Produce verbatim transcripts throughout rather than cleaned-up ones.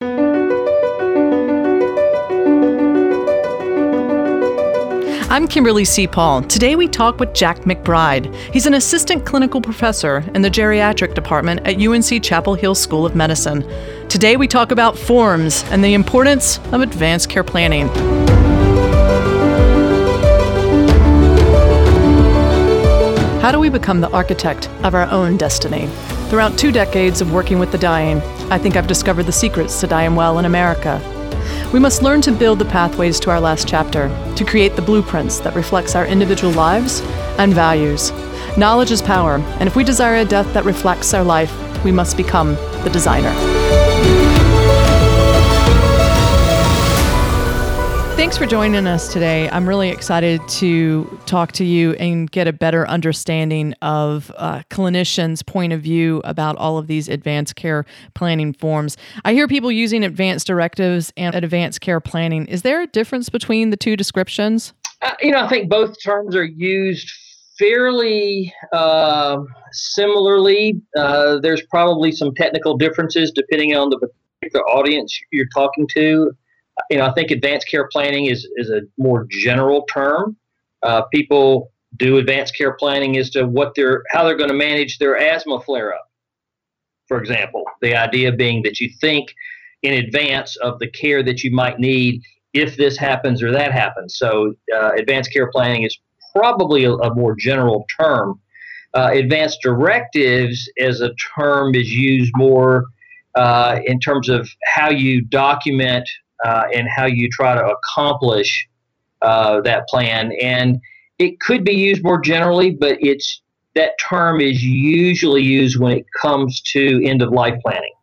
I'm Kimberly C. Paul. Today we talk with Jack McBride. He's an assistant clinical professor in the geriatric department at U N C Chapel Hill School of Medicine. Today we talk about forms and the importance of advanced care planning. How do we become the architect of our own destiny? Throughout two decades of working with the dying, I think I've discovered the secrets to dying well in America. We must learn to build the pathways to our last chapter, to create the blueprints that reflects our individual lives and values. Knowledge is power, and if we desire a death that reflects our life, we must become the designer. Thanks for joining us today. I'm really excited to talk to you and get a better understanding of uh, clinicians' point of view about all of these advanced care planning forms. I hear people using advanced directives and advanced care planning. Is there a difference between the two descriptions? Uh, you know, I think both terms are used fairly uh, similarly. Uh, there's probably some technical differences depending on the particular audience you're talking to. You know, I think advanced care planning is, is a more general term. Uh, people do advanced care planning as to what they're, how they're going to manage their asthma flare-up, for example. The idea being that you think in advance of the care that you might need if this happens or that happens. So uh, advanced care planning is probably a, a more general term. Uh, advanced directives as a term is used more uh, in terms of how you document Uh, and how you try to accomplish uh, that plan. And it could be used more generally, but it's that term is usually used when it comes to end-of-life planning.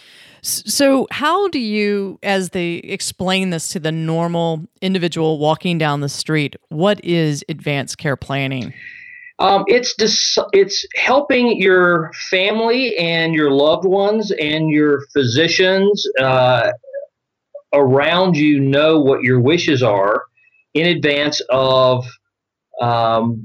So how do you, as they explain this to the normal individual walking down the street, what is advanced care planning? Um, it's dis- it's helping your family and your loved ones and your physicians uh, around you know what your wishes are in advance of um,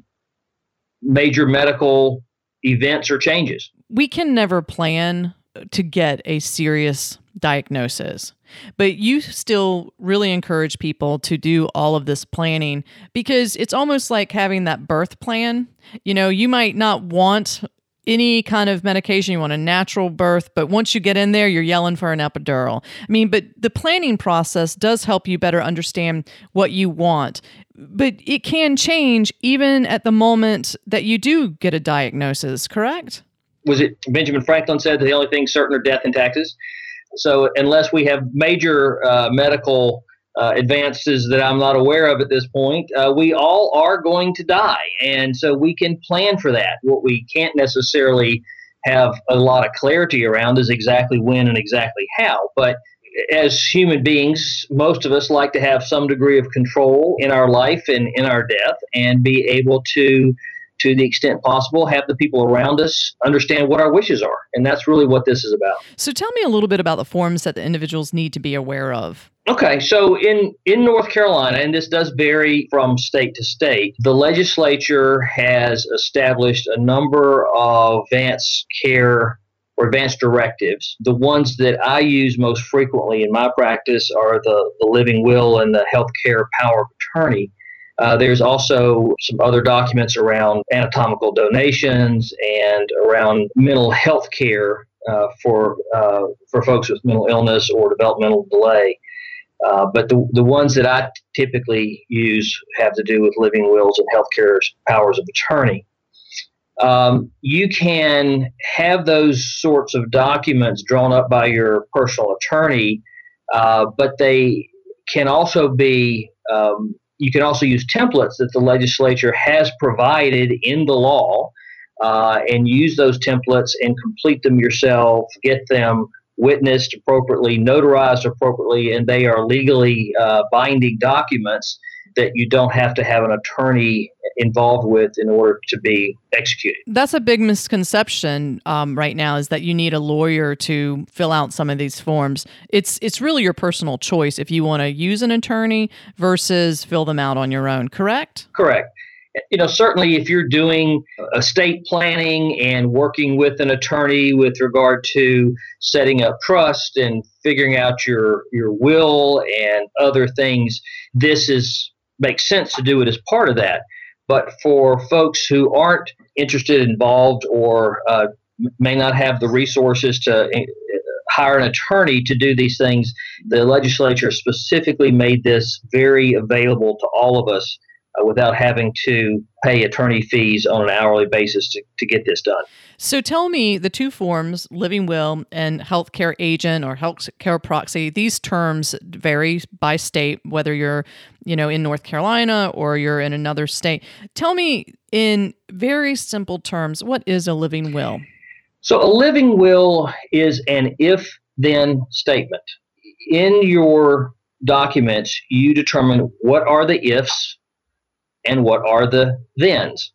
major medical events or changes. We can never plan to get a serious diagnosis, but you still really encourage people to do all of this planning because it's almost like having that birth plan. You know, you might not want any kind of medication, you want a natural birth, but once you get in there, you're yelling for an epidural. I mean, but the planning process does help you better understand what you want, but it can change even at the moment that you do get a diagnosis, correct? Was it Benjamin Franklin said that the only thing certain are death and taxes? So unless we have major uh, medical Uh, advances that I'm not aware of at this point, uh, we all are going to die. And so we can plan for that. What we can't necessarily have a lot of clarity around is exactly when and exactly how. But as human beings, most of us like to have some degree of control in our life and in our death and be able to, to the extent possible, have the people around us understand what our wishes are. And that's really what this is about. So tell me a little bit about the forms that the individuals need to be aware of. Okay, so in, in North Carolina, and this does vary from state to state, the legislature has established a number of advanced care or advanced directives. The ones that I use most frequently in my practice are the, the living will and the healthcare power of attorney. Uh, there's also some other documents around anatomical donations and around mental health care uh, for, uh, for folks with mental illness or developmental delay. Uh, but the the ones that I typically use have to do with living wills and healthcare powers of attorney. Um, you can have those sorts of documents drawn up by your personal attorney, uh, but they can also be, um, you can also use templates that the legislature has provided in the law uh, and use those templates and complete them yourself, get them witnessed appropriately, notarized appropriately, and they are legally uh, binding documents that you don't have to have an attorney involved with in order to be executed. That's a big misconception um, right now, is that you need a lawyer to fill out some of these forms. It's it's really your personal choice if you want to use an attorney versus fill them out on your own, correct? Correct. You know, certainly if you're doing estate planning and working with an attorney with regard to setting up trust and figuring out your your will and other things, this is makes sense to do it as part of that. But for folks who aren't interested, involved, or uh, may not have the resources to uh, hire an attorney to do these things, the legislature specifically made this very available to all of us uh, without having to pay attorney fees on an hourly basis to, to get this done. So tell me the two forms, living will and healthcare agent or healthcare proxy, these terms vary by state, whether you're, you know, in North Carolina or you're in another state. Tell me in very simple terms, what is a living will? So a living will is an if-then statement. In your documents, you determine what are the ifs and what are the thens.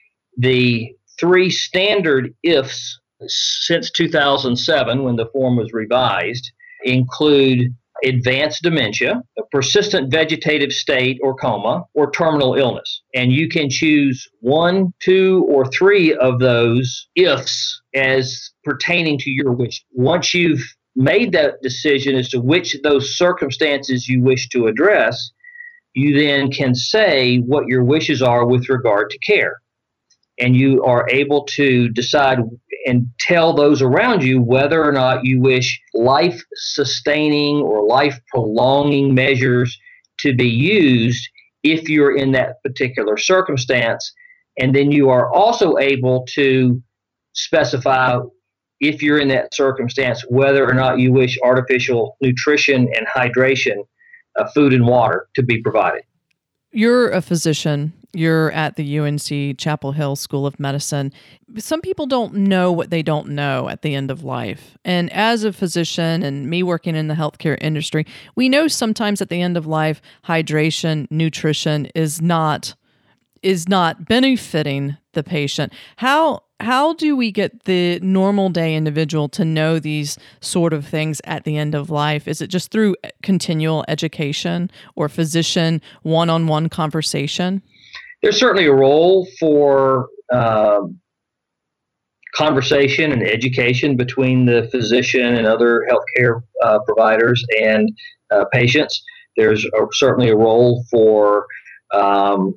The three standard ifs since two thousand seven, when the form was revised, include advanced dementia, a persistent vegetative state or coma, or terminal illness. And you can choose one, two, or three of those ifs as pertaining to your wish. Once you've made that decision as to which of those circumstances you wish to address, you then can say what your wishes are with regard to care. And you are able to decide and tell those around you whether or not you wish life-sustaining or life-prolonging measures to be used if you're in that particular circumstance. And then you are also able to specify, if you're in that circumstance, whether or not you wish artificial nutrition and hydration, uh, food and water, to be provided. You're a physician. You're at the U N C Chapel Hill School of Medicine. Some people don't know what they don't know at the end of life. And as a physician and me working in the healthcare industry, we know sometimes at the end of life, hydration, nutrition is not is not benefiting the patient. How how do we get the normal day individual to know these sort of things at the end of life? Is it just through continual education or physician one-on-one conversation? There's certainly a role for um, conversation and education between the physician and other healthcare uh, providers and uh, patients. There's a, certainly a role for um,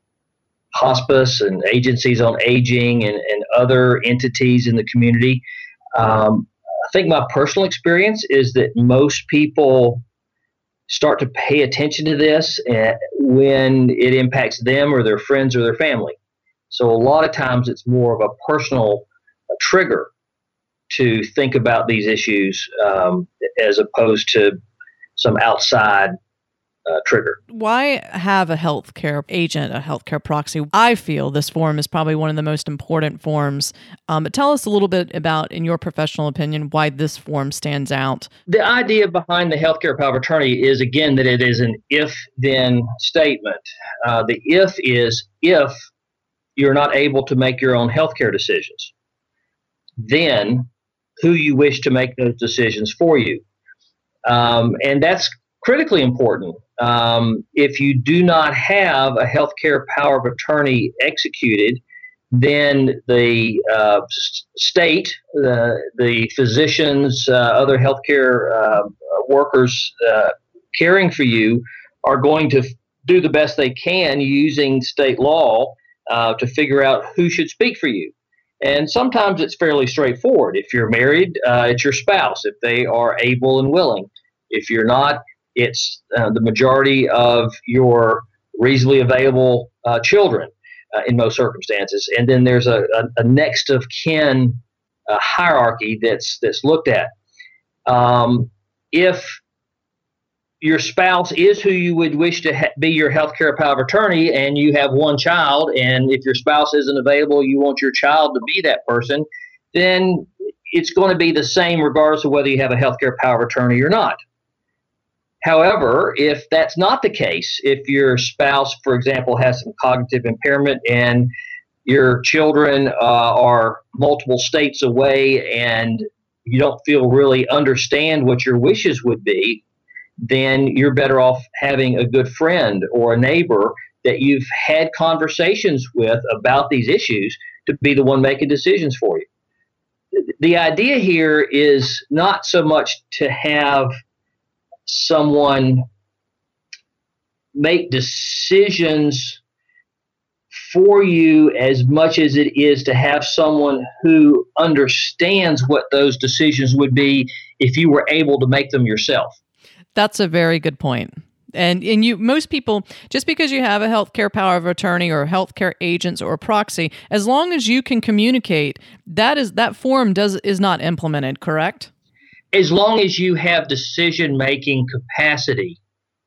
hospice and agencies on aging and, and other entities in the community. Um, I think my personal experience is that most people start to pay attention to this when it impacts them or their friends or their family. So a lot of times it's more of a personal trigger to think about these issues um, as opposed to some outside uh, trigger. Why have a healthcare agent, a healthcare proxy? I feel this form is probably one of the most important forms. Um, but tell us a little bit about, in your professional opinion, why this form stands out. The idea behind the healthcare power of attorney is, again, that it is an if-then statement. Uh, the if is if you're not able to make your own healthcare decisions, then who you wish to make those decisions for you. Um, and that's critically important. Um, if you do not have a healthcare power of attorney executed, then the uh, state, uh, the physicians, uh, other healthcare uh, workers uh, caring for you are going to f- do the best they can using state law uh, to figure out who should speak for you. And sometimes it's fairly straightforward. If you're married, uh, it's your spouse, if they are able and willing. If you're not, it's uh, the majority of your reasonably available uh, children uh, in most circumstances. And then there's a, a, a next of kin uh, hierarchy that's that's looked at. Um, if your spouse is who you would wish to ha- be your healthcare power of attorney, and you have one child, and if your spouse isn't available, you want your child to be that person, then it's going to be the same regardless of whether you have a healthcare power of attorney or not. However, if that's not the case, if your spouse, for example, has some cognitive impairment and your children uh, are multiple states away and you don't feel really understand what your wishes would be, then you're better off having a good friend or a neighbor that you've had conversations with about these issues to be the one making decisions for you. The idea here is not so much to have someone make decisions for you as much as it is to have someone who understands what those decisions would be if you were able to make them yourself. That's a very good point. And and you most people, just because you have a healthcare power of attorney or healthcare agents or a proxy, as long as you can communicate, that is that form does is not implemented, correct? As long as you have decision-making capacity.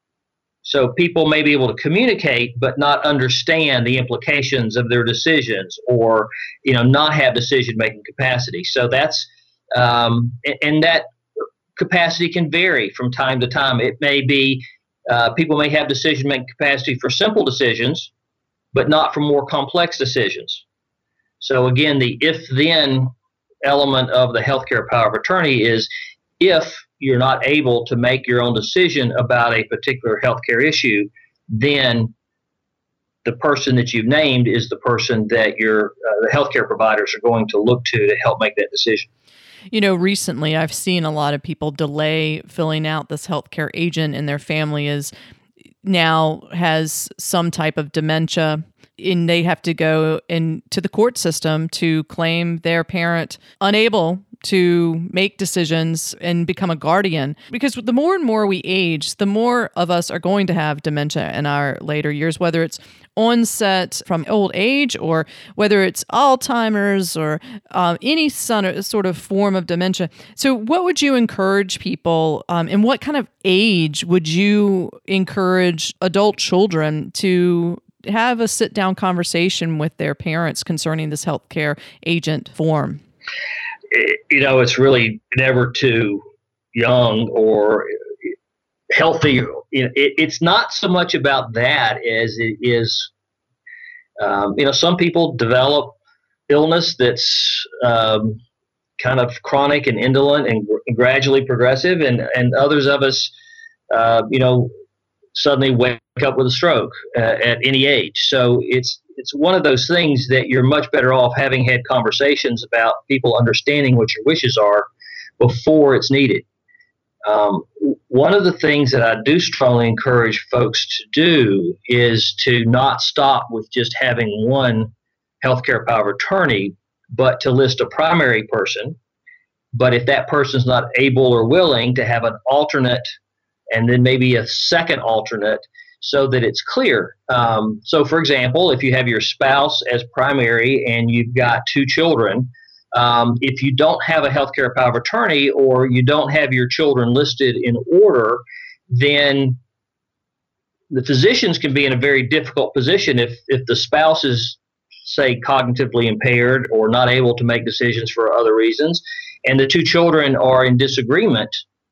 So people may be able to communicate but not understand the implications of their decisions, or you know not have decision-making capacity. So that's um, and that capacity can vary from time to time. It may be uh, people may have decision-making capacity for simple decisions, but not for more complex decisions. So again, the if-then element of the healthcare power of attorney is if you're not able to make your own decision about a particular healthcare issue, then the person that you've named is the person that your uh, the healthcare providers are going to look to to help make that decision. You know, recently I've seen a lot of people delay filling out this healthcare agent, and their family is now has some type of dementia, and they have to go into the court system to claim their parent unable to make decisions and become a guardian. Because the more and more we age, the more of us are going to have dementia in our later years, whether it's onset from old age or whether it's Alzheimer's or um, any sort of form of dementia. So what would you encourage people, um, and what kind of age would you encourage adult children to have a sit-down conversation with their parents concerning this healthcare agent form? You know, it's really never too young or healthy. You know, it, it's not so much about that as it is, um, you know, some people develop illness that's um, kind of chronic and indolent and, and gradually progressive, and, and others of us, uh, you know, suddenly wake up with a stroke uh, at any age. So it's it's one of those things that you're much better off having had conversations about, people understanding what your wishes are before it's needed. Um, one of the things that I do strongly encourage folks to do is to not stop with just having one healthcare power of attorney, but to list a primary person. But if that person's not able or willing, to have an alternate, and then maybe a second alternate, so that it's clear. Um, so, for example, if you have your spouse as primary and you've got two children, um, if you don't have a healthcare power of attorney or you don't have your children listed in order, then the physicians can be in a very difficult position if, if the spouse is, say, cognitively impaired or not able to make decisions for other reasons, and the two children are in disagreement.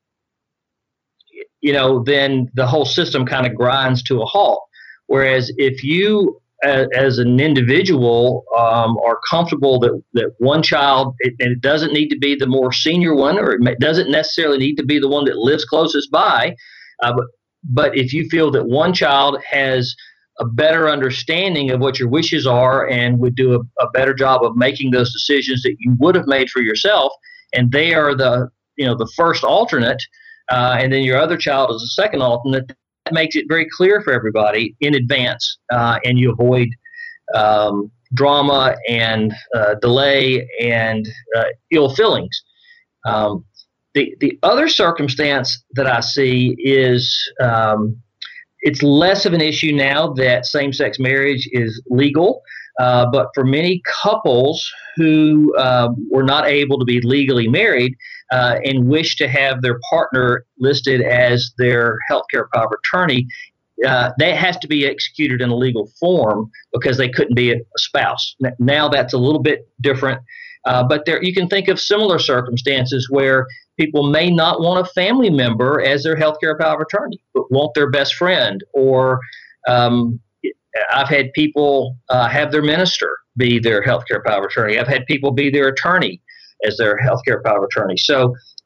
You know, then the whole system kind of grinds to a halt. Whereas if you, as, as an individual, um, are comfortable that, that one child, it, and it doesn't need to be the more senior one, or it doesn't necessarily need to be the one that lives closest by, uh, but, but if you feel that one child has a better understanding of what your wishes are and would do a, a better job of making those decisions that you would have made for yourself, and they are the, you know, the first alternate, Uh, and then your other child is a second alternate, that makes it very clear for everybody in advance, uh, and you avoid um, drama and uh, delay and uh, ill feelings. Um, the the other circumstance that I see is um, it's less of an issue now that same-sex marriage is legal, uh, but for many couples who uh, were not able to be legally married, Uh, and wish to have their partner listed as their healthcare power of attorney, uh, that has to be executed in a legal form because they couldn't be a spouse. Now that's a little bit different, uh, but there you can think of similar circumstances where people may not want a family member as their healthcare power of attorney, but want their best friend. Or um, I've had people uh, have their minister be their healthcare power of attorney. I've had people be their attorney as their healthcare power of attorney. So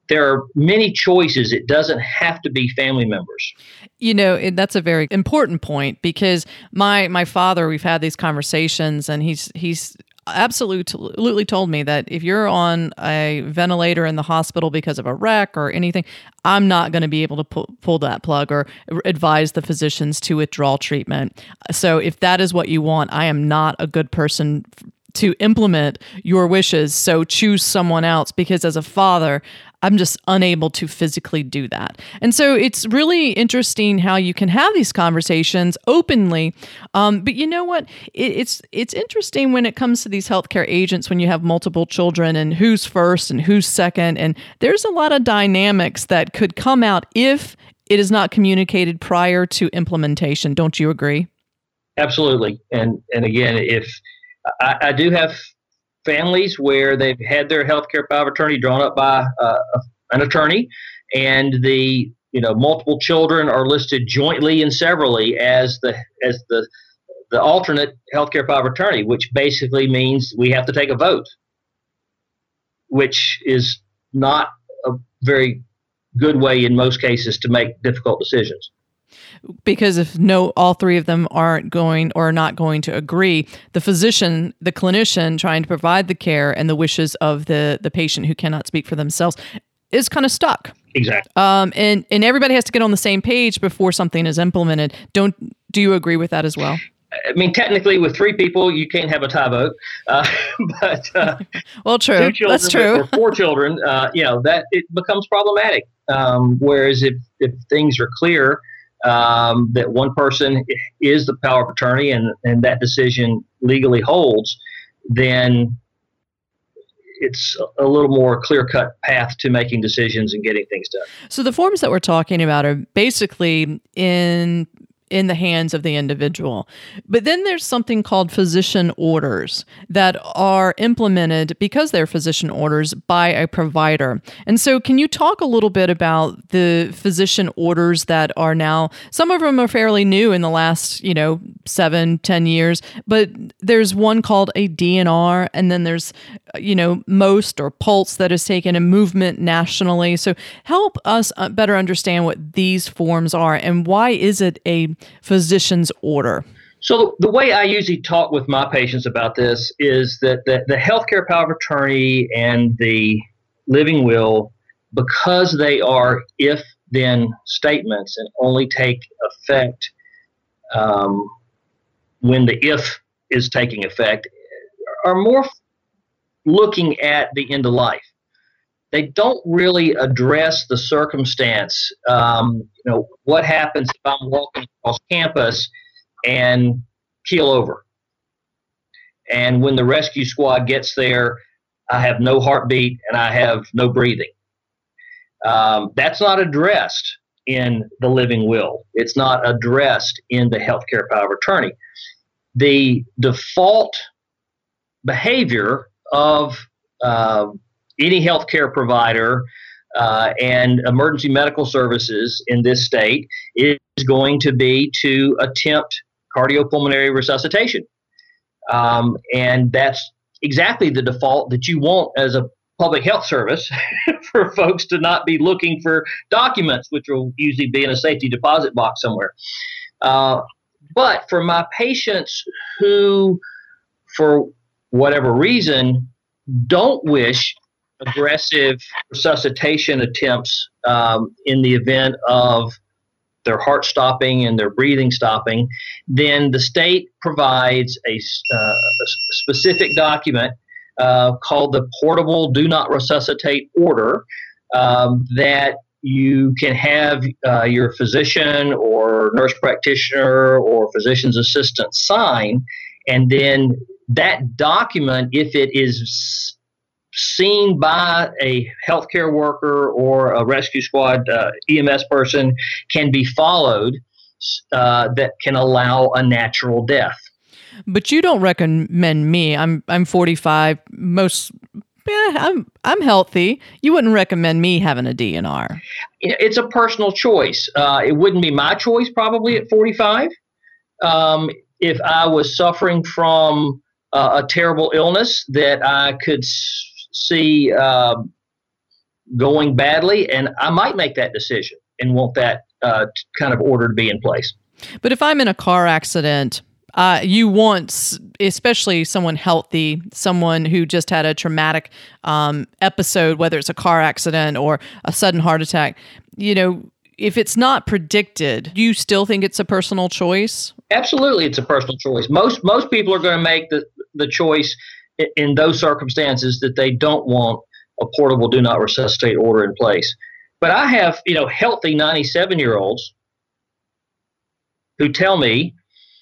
there are many choices. It doesn't have to be family members. You know, it, that's a very important point, because my my father, we've had these conversations, and he's he's absolutely told me that if you're on a ventilator in the hospital because of a wreck or anything, I'm not going to be able to pull, pull that plug or advise the physicians to withdraw treatment. So if that is what you want, I am not a good person to implement your wishes. So choose someone else, because as a father, I'm just unable to physically do that. And so it's really interesting how you can have these conversations openly. Um, but you know what? It, it's it's interesting when it comes to these healthcare agents, when you have multiple children and who's first and who's second. And there's a lot of dynamics that could come out if it is not communicated prior to implementation. Don't you agree? Absolutely. And and again, if I, I do have families where they've had their healthcare power of attorney drawn up by uh, an attorney, and the you know multiple children are listed jointly and severally as the as the the alternate healthcare power of attorney, which basically means we have to take a vote, which is not a very good way in most cases to make difficult decisions. Because if no, all three of them aren't going or are not going to agree, the physician, the clinician trying to provide the care and the wishes of the, the patient who cannot speak for themselves is kind of stuck. Exactly. Um, and, and everybody has to get on the same page before something is implemented. Don't, do you agree with that as well? I mean, technically, with three people, you can't have a tie vote. Uh, but uh, well, true. Two children, That's true. Or four children, uh, you know, that it becomes problematic. Um, whereas if, if things are clear, Um, that one person is the power of attorney and, and that decision legally holds, then it's a little more clear-cut path to making decisions and getting things done. So the forms that we're talking about are basically in in the hands of the individual. But then there's something called physician orders that are implemented, because they're physician orders, by a provider. And so can you talk a little bit about the physician orders that are now, some of them are fairly new in the last, you know, seven, ten years, but there's one called a D N R, and then there's, you know, MOST or PULSE that has taken a movement nationally. So help us better understand what these forms are, and why is it a physician's order? So the way I usually talk with my patients about this is that the, the healthcare power of attorney and the living will, because they are if-then statements and only take effect um, when the if is taking effect, are more looking at the end of life. They don't really address the circumstance. Um, you know, what happens if I'm walking across campus and keel over? And when the rescue squad gets there, I have no heartbeat and I have no breathing. Um, that's not addressed in the living will. It's not addressed in the healthcare power of attorney. The default behavior of uh, any healthcare provider uh, and emergency medical services in this state is going to be to attempt cardiopulmonary resuscitation. Um, and that's exactly the default that you want as a public health service for folks to not be looking for documents, which will usually be in a safety deposit box somewhere. Uh, but for my patients who, for whatever reason, don't wish aggressive resuscitation attempts um, in the event of their heart stopping and their breathing stopping, then the state provides a, uh, a specific document uh, called the Portable Do Not Resuscitate Order um, that you can have uh, your physician or nurse practitioner or physician's assistant sign, and then that document, if it is seen by a healthcare worker or a rescue squad uh, E M S person, can be followed uh, that can allow a natural death. But you don't recommend me. I'm I'm forty-five. Most yeah, I'm I'm healthy. You wouldn't recommend me having a D N R. It's a personal choice. Uh, it wouldn't be my choice probably at forty-five. Um, if I was suffering from uh, a terrible illness that I could s- see uh, going badly, and I might make that decision and want that uh, kind of order to be in place. But if I'm in a car accident, uh, you want, especially someone healthy, someone who just had a traumatic um, episode, whether it's a car accident or a sudden heart attack, you know, if it's not predicted, do you still think it's a personal choice? Absolutely, it's a personal choice. Most most people are going to make the, the choice in, in those circumstances that they don't want a portable do not resuscitate order in place. But I have, you know, healthy ninety-seven-year-olds who tell me,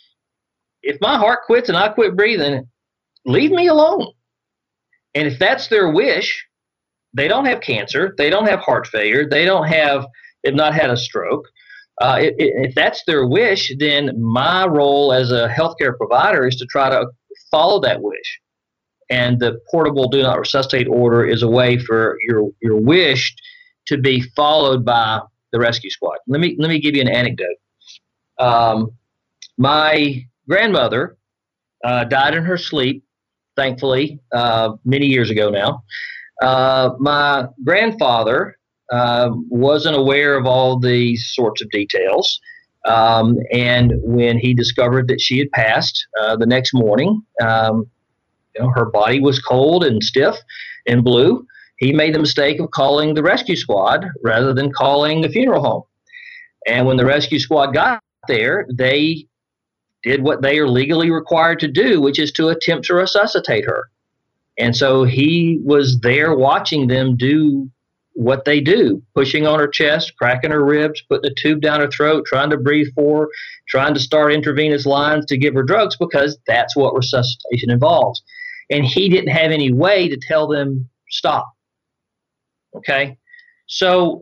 if my heart quits and I quit breathing, leave me alone. And if that's their wish, they don't have cancer, they don't have heart failure, they don't have, they've not had a stroke. Uh, it, it, if that's their wish, then my role as a healthcare provider is to try to follow that wish. And the portable do not resuscitate order is a way for your your wish to be followed by the rescue squad. Let me let me give you an anecdote. Um, my grandmother uh, died in her sleep, thankfully, uh, many years ago now. Uh, my grandfather uh, wasn't aware of all these sorts of details. Um, and when he discovered that she had passed uh, the next morning, um, you know, her body was cold and stiff and blue. He made the mistake of calling the rescue squad rather than calling the funeral home. And when the rescue squad got there, they did what they are legally required to do, which is to attempt to resuscitate her. And so he was there watching them do what they do, pushing on her chest, cracking her ribs, putting a tube down her throat, trying to breathe for her, trying to start intravenous lines to give her drugs, because that's what resuscitation involves. And he didn't have any way to tell them stop. Okay? So,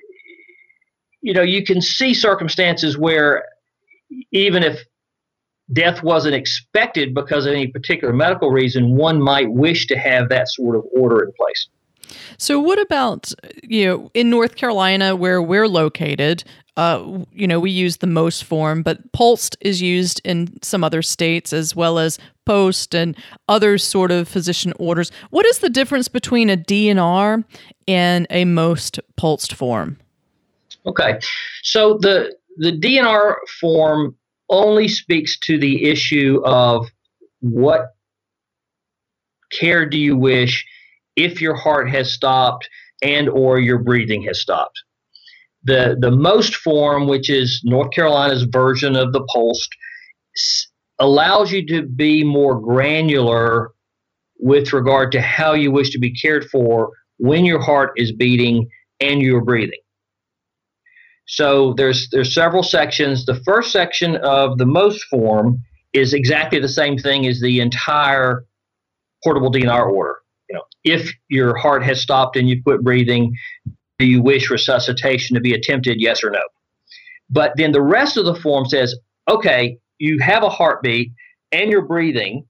you know, you can see circumstances where even if death wasn't expected because of any particular medical reason, one might wish to have that sort of order in place. So what about, you know, in North Carolina where we're located, uh, you know, we use the MOST form, but PULST is used in some other states as well as POST and other sort of physician orders. What is the difference between a D N R and a MOST PULST form? Okay. So the, the D N R form only speaks to the issue of what care do you wish if your heart has stopped and or your breathing has stopped. The the MOST form, which is North Carolina's version of the PULST, allows you to be more granular with regard to how you wish to be cared for when your heart is beating and you're breathing. So there's there's several sections. The first section of the MOST form is exactly the same thing as the entire portable D N R order. You know, if your heart has stopped and you quit breathing, do you wish resuscitation to be attempted, yes or no? But then the rest of the form says, okay, you have a heartbeat and you're breathing.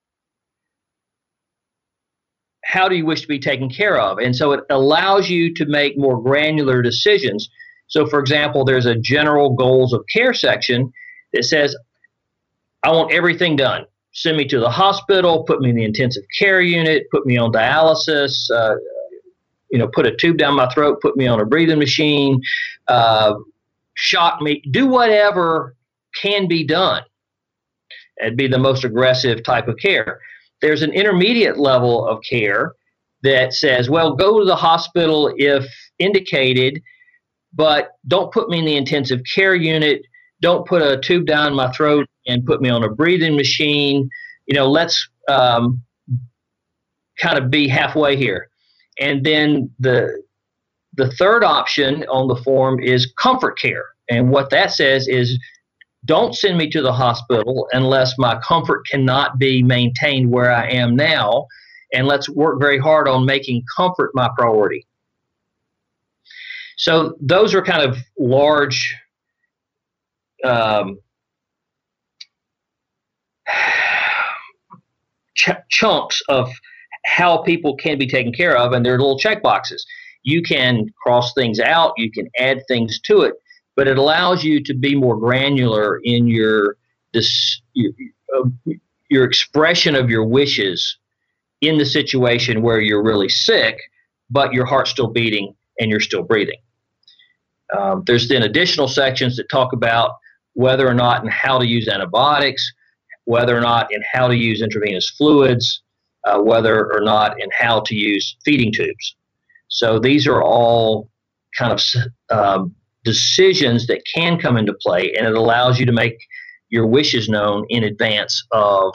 How do you wish to be taken care of? And so it allows you to make more granular decisions. So, for example, there's a general goals of care section that says, I want everything done. Send me to the hospital, put me in the intensive care unit, put me on dialysis, uh, you know, put a tube down my throat, put me on a breathing machine, uh, shock me, do whatever can be done. It'd be the most aggressive type of care. There's an intermediate level of care that says, well, go to the hospital if indicated, but don't put me in the intensive care unit. Don't put a tube down my throat and put me on a breathing machine. You know, let's um, kind of be halfway here. And then the the third option on the form is comfort care. And what that says is, don't send me to the hospital unless my comfort cannot be maintained where I am now. And let's work very hard on making comfort my priority. So those are kind of large um, ch- chunks of how people can be taken care of, and they're little check boxes. You can cross things out, you can add things to it, but it allows you to be more granular in your this your, uh, your expression of your wishes in the situation where you're really sick, but your heart's still beating and you're still breathing. Um, there's then additional sections that talk about whether or not and how to use antibiotics, whether or not and how to use intravenous fluids, uh, whether or not and how to use feeding tubes. So these are all kind of um, decisions that can come into play, and it allows you to make your wishes known in advance of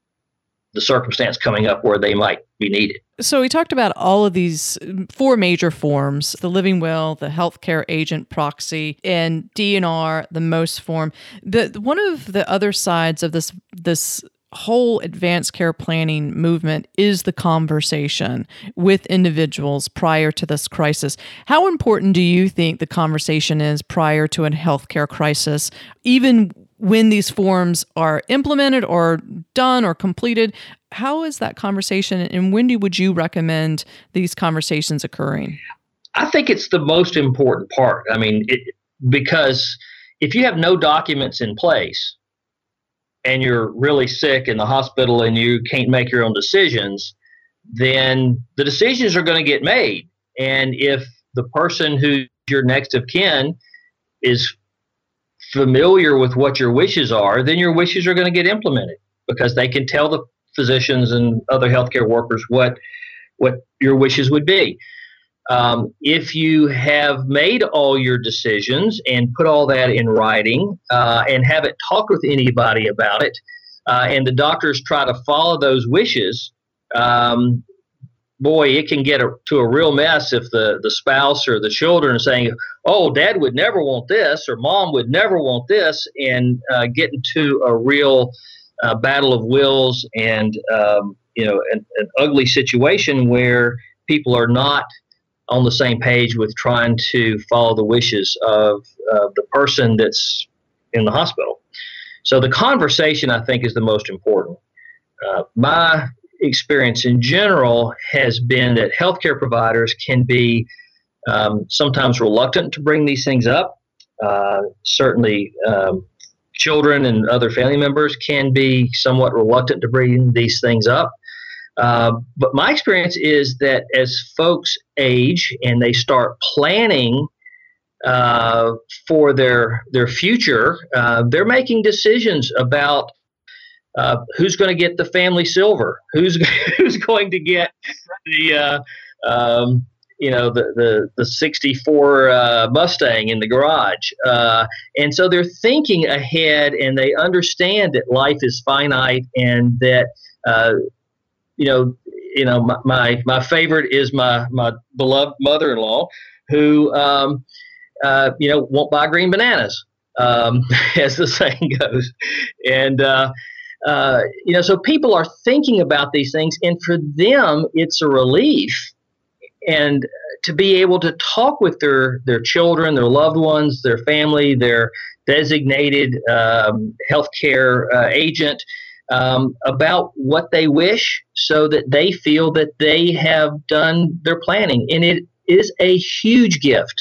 the circumstance coming up where they might be needed. So we talked about all of these four major forms: the living will, the healthcare agent proxy, and D N R, the most form. The one of the other sides of this this whole advanced care planning movement is the conversation with individuals prior to this crisis. How important do you think the conversation is prior to a healthcare crisis, even when these forms are implemented or done or completed? How is that conversation, and when do, would you recommend these conversations occurring? I think it's the most important part. I mean, it, because if you have no documents in place and you're really sick in the hospital and you can't make your own decisions, then the decisions are going to get made. And if the person who's your next of kin is familiar with what your wishes are, then your wishes are going to get implemented because they can tell the physicians and other healthcare workers what what your wishes would be. Um, if you have made all your decisions and put all that in writing uh, and haven't talked with anybody about it, uh, and the doctors try to follow those wishes, um, boy, it can get a, to a real mess if the, the spouse or the children are saying, oh, dad would never want this, or mom would never want this, and uh, get into a real uh, battle of wills and, um, you know, an, an ugly situation where people are not on the same page with trying to follow the wishes of uh, the person that's in the hospital. So the conversation, I think, is the most important. Uh, my experience in general has been that healthcare providers can be um, sometimes reluctant to bring these things up. Uh, certainly, um, children and other family members can be somewhat reluctant to bring these things up. Uh, but my experience is that as folks age and they start planning uh, for their their future, uh, they're making decisions about uh, who's going to get the family silver, who's who's going to get the uh, um, you know the the the sixty-four uh, Mustang in the garage, uh, and so they're thinking ahead, and they understand that life is finite and that. Uh, You know, you know, my, my my favorite is my my beloved mother-in-law, who um, uh, you know won't buy green bananas, um, as the saying goes, and uh, uh, you know, so people are thinking about these things, and for them, it's a relief, and to be able to talk with their their children, their loved ones, their family, their designated um, healthcare uh, agent. Um, about what they wish so that they feel that they have done their planning. And it is a huge gift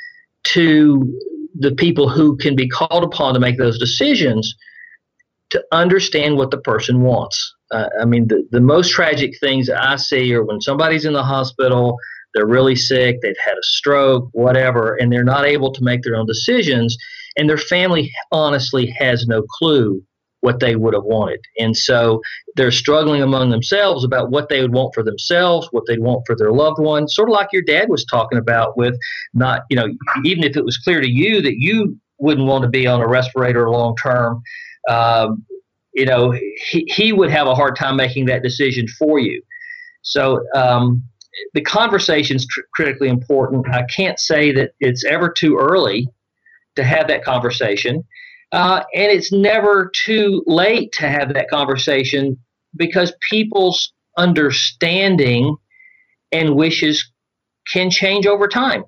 to the people who can be called upon to make those decisions to understand what the person wants. Uh, I mean, the, the most tragic things I see are when somebody's in the hospital, they're really sick, they've had a stroke, whatever, and they're not able to make their own decisions, and their family honestly has no clue what they would have wanted. And so they're struggling among themselves about what they would want for themselves, what they'd want for their loved ones, sort of like your dad was talking about with not, you know, even if it was clear to you that you wouldn't want to be on a respirator long term, um, you know, he, he would have a hard time making that decision for you. So um, the conversation is tr- critically important. I can't say that it's ever too early to have that conversation. Uh, and it's never too late to have that conversation because people's understanding and wishes can change over time.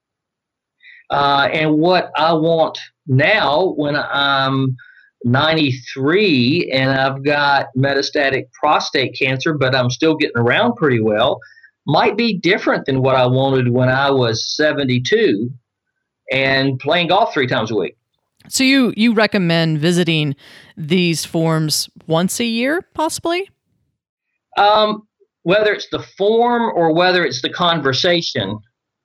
Uh, and what I want now when I'm ninety-three and I've got metastatic prostate cancer, but I'm still getting around pretty well, might be different than what I wanted when I was seventy-two and playing golf three times a week. So you you recommend visiting these forms once a year, possibly? Um, whether it's the form or whether it's the conversation,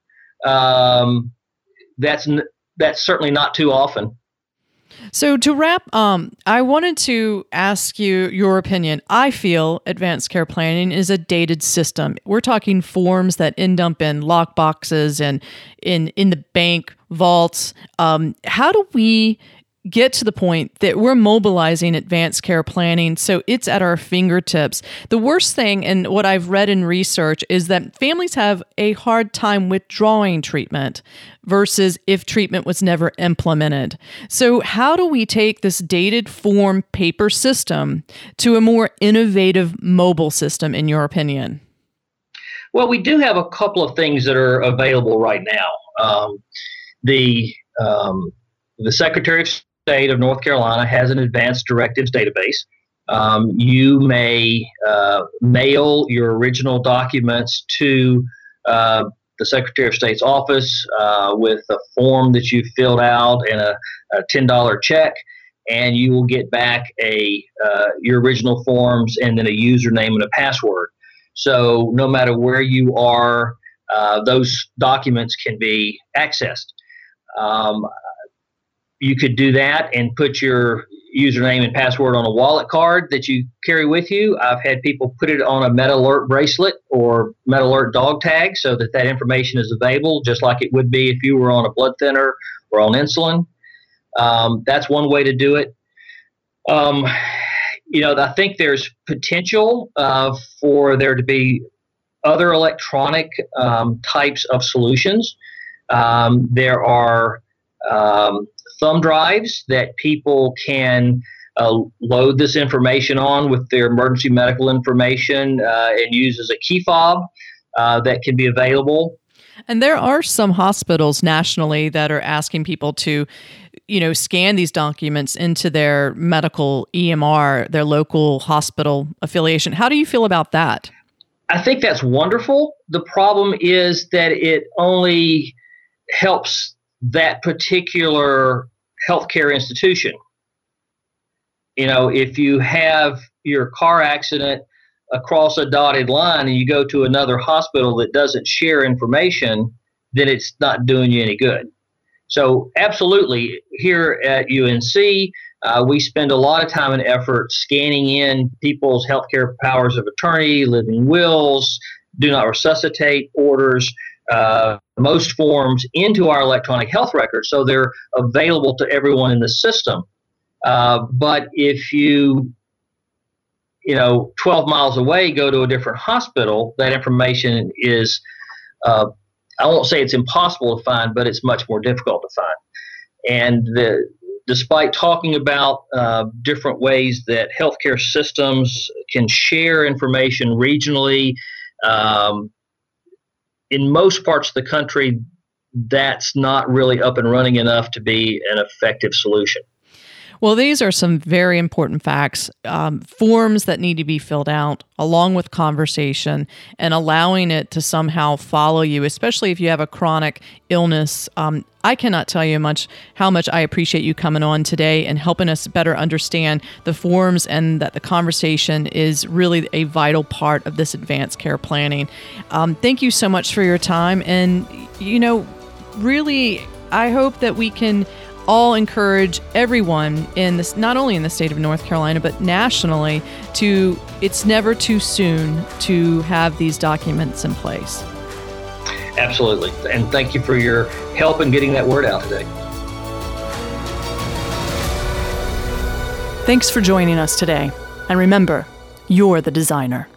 um, that's that's certainly not too often. So to wrap, um, I wanted to ask you your opinion. I feel advanced care planning is a dated system. We're talking forms that end up in lock boxes and in in the bank vaults. Um, how do we get to the point that we're mobilizing advanced care planning so it's at our fingertips? The worst thing, and what I've read in research, is that families have a hard time withdrawing treatment versus if treatment was never implemented. So how do we take this dated form paper system to a more innovative mobile system, in your opinion? Well, we do have a couple of things that are available right now. Um, the um, the Secretary of State of North Carolina has an advanced directives database. Um, you may uh, mail your original documents to uh, the Secretary of State's office uh, with a form that you filled out and a, a ten dollars check, and you will get back a uh, your original forms and then a username and a password. So no matter where you are, uh, those documents can be accessed. Um, You could do that and put your username and password on a wallet card that you carry with you. I've had people put it on a MedAlert bracelet or MedAlert dog tag so that that information is available, just like it would be if you were on a blood thinner or on insulin. Um, that's one way to do it. Um, you know, I think there's potential uh, for there to be other electronic um, types of solutions. Um, there are um, thumb drives that people can uh, load this information on with their emergency medical information uh, and use as a key fob uh, that can be available. And there are some hospitals nationally that are asking people to, you know, scan these documents into their medical E M R, their local hospital affiliation. How do you feel about that? I think that's wonderful. The problem is that it only helps that particular healthcare institution. You know, if you have your car accident across a dotted line and you go to another hospital that doesn't share information, then it's not doing you any good. So absolutely, here at U N C, uh, we spend a lot of time and effort scanning in people's healthcare powers of attorney, living wills, do not resuscitate orders, uh, most forms into our electronic health records, so they're available to everyone in the system. Uh, but if you, you know, twelve miles away, go to a different hospital, that information is, uh, I won't say it's impossible to find, but it's much more difficult to find. And the, despite talking about uh, different ways that healthcare systems can share information regionally, um, in most parts of the country, that's not really up and running enough to be an effective solution. Well, these are some very important facts, um, forms that need to be filled out along with conversation and allowing it to somehow follow you, especially if you have a chronic illness. Um, I cannot tell you much how much I appreciate you coming on today and helping us better understand the forms, and that the conversation is really a vital part of this advanced care planning. Um, thank you so much for your time. And, you know, really, I hope that we can all encourage everyone in this, not only in the state of North Carolina, but nationally, to, it's never too soon to have these documents in place. Absolutely. And thank you for your help in getting that word out today. Thanks for joining us today. And remember, you're the designer.